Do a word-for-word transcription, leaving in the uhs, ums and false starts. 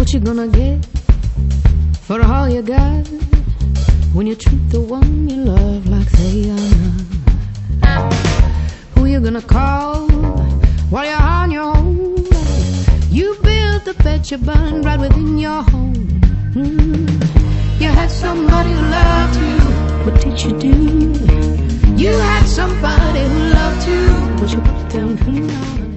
What you gonna get for all you got when you treat the one you love like they are not? Who you gonna call while you're on your own? You built the bed you burned right within your home. mm. You had somebody who loved you. What did you do? You had somebody who loved you, but you put them down.